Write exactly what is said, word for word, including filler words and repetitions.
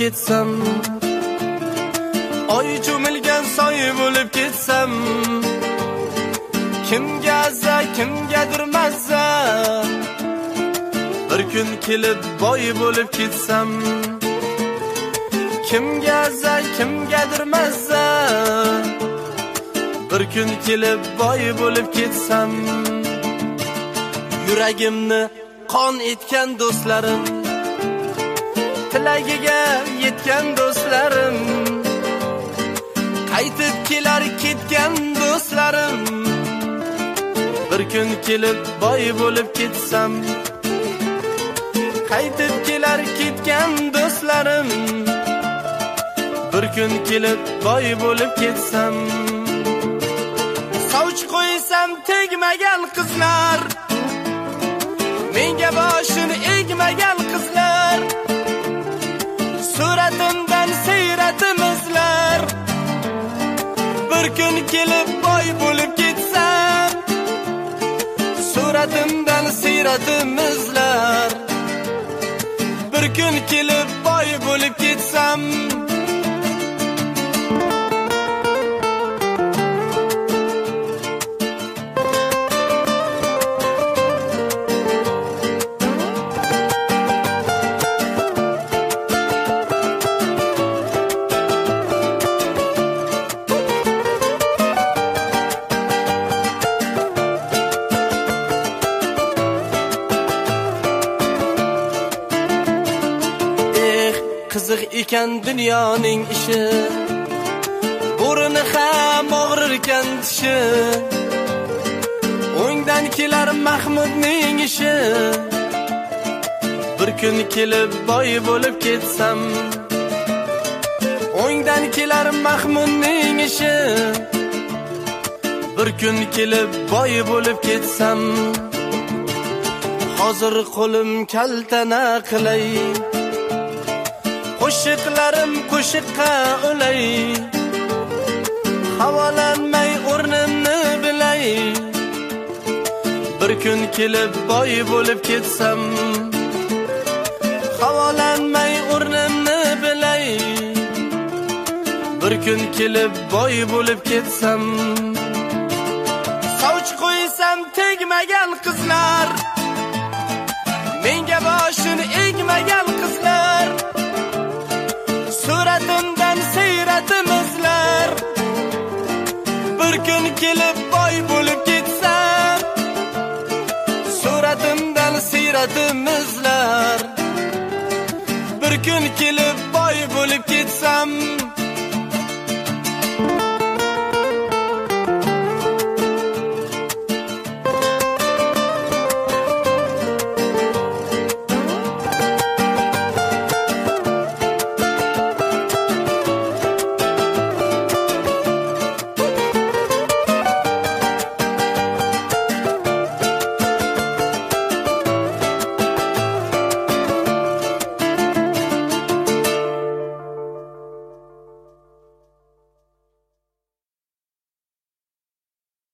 ketsam, oy cho'milgan soy bo'lib ketsam, kimga azza kimgadir mazza, bir kun kelib boy bo'lib ketsam, kimga azza kimgadir mazza, bir kun kelib boy bo'lib ketsam, yuragimni qon etgan do'stlarim, tilagiga yetgan do'stlarim, qaytib kelar ketgan do'stlarim, bir kun kelib boy bo'lib ketsam, qaytib kelar ketgan do'stlarim, bir kun kelib boy bo'lib ketsam, sovchi qo'ysam tegmagan qizlar, menga boshini egmagan qizlar, suratimdan siyratimizlar, bir kun kelib boy bo'lib ketsam, suratimdan siyratimizlar, bir kun kelib boy bo'lib ketsam, qiziq ekan dunyoning ishi, bo'rini ham og'rirkan tishi, o'ngdan kelar Mahmudning ishi, bir kun kelib boy bo'lib ketsam, o'ngdan kelar Mahmudning ishi, bir kun kelib boy bo'lib ketsam, hozir qo'lim kaltana qilay, qo'shiqlarim qo'shiqqa o'lay, havolanmay o'rnimni bilay, bir kun kelib boy bo'lib ketsam, havolanmay o'rnimni bilay, bir kun kelib boy bo'lib ketsam, sovchi qo'ysam tegmagan qizlar, menga boshini egmagan qizlar, suratimdan siyratimizlar, bir kun kelib boy bo'lib ketsam, suratimdan siyratimizlar, bir kun kelib boy bo'lib ketsam.